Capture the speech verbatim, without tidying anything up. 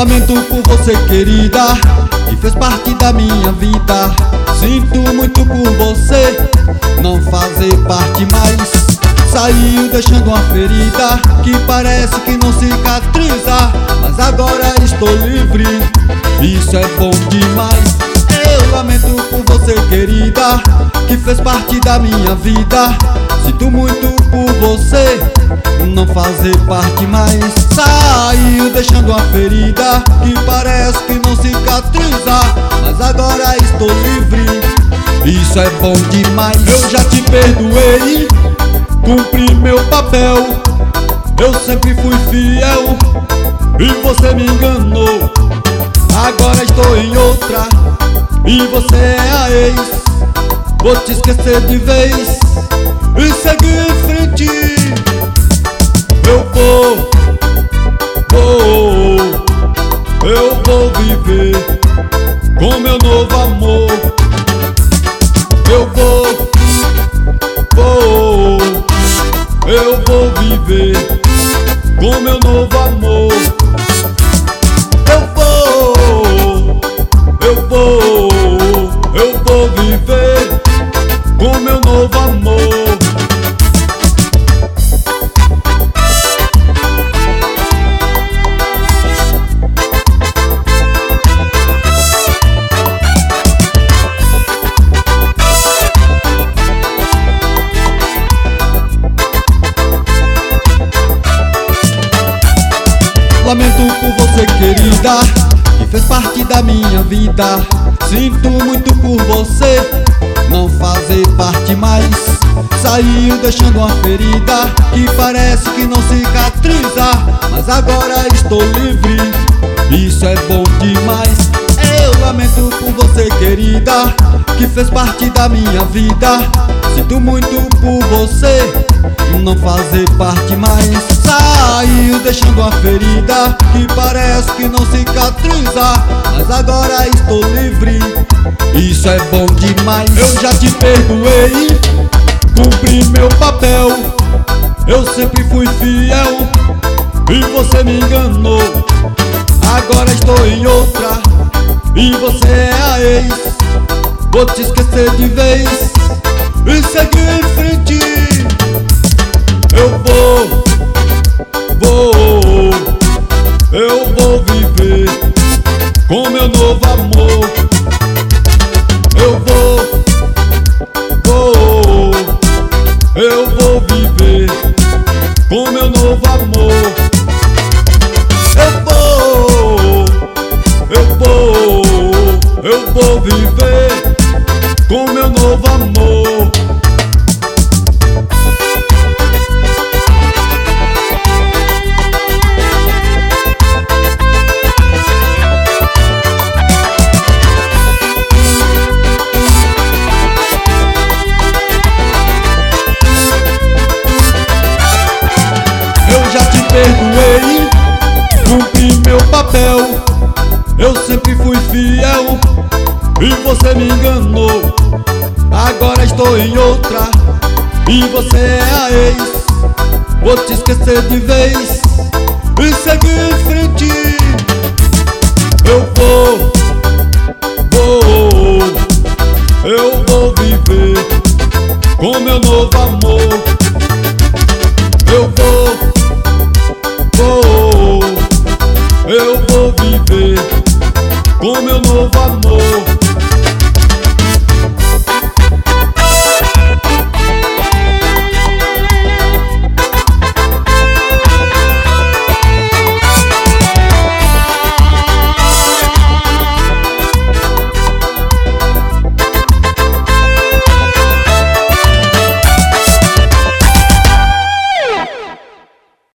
Lamento por você, querida, que fez parte da minha vida. Sinto muito por você não fazer parte mais. Saiu deixando uma ferida que parece que não cicatriza, mas agora estou livre, isso é bom demais. Eu lamento por você, querida, que fez parte da minha vida. Sinto muito por você não fazer parte mais. Saiu deixando uma ferida que parece que não cicatriza, mas agora estou livre, isso é bom demais. Eu já te perdoei, cumpri meu papel, eu sempre fui fiel e você me enganou. Agora estou em outra e você é a ex. Vou te esquecer de vez e seguir em frente. Eu vou, vou, eu vou viver com meu novo amor. Eu vou, vou, eu vou viver com meu novo amor. Eu vou, eu vou, eu vou viver com meu novo amor. Lamento por você, querida, que fez parte da minha vida. Sinto muito por você não fazer parte mais. Saiu deixando uma ferida que parece que não cicatriza, mas agora estou livre, isso é bom demais. Eu lamento por você, querida, que fez parte da minha vida. Sinto muito por você não fazer parte mais. Saiu deixando uma ferida que parece que não cicatriza, mas agora estou livre, isso é bom demais. Eu já te perdoei, cumpri meu papel, eu sempre fui fiel e você me enganou. Agora estou em outra e você é a ex. Vou te esquecer de vez e seguir em frente. Eu vou, vou, eu vou viver com meu novo amor. Eu vou, vou, eu vou viver com meu novo amor. Eu vou, eu vou, eu vou viver com meu novo amor. Perdoei, cumpri meu papel, eu sempre fui fiel e você me enganou. Agora estou em outra e você é a ex. Vou te esquecer de vez e seguir em frente. Eu vou, vou, eu vou viver com meu novo amor. Eu vou, vou, eu vou viver com meu novo amor.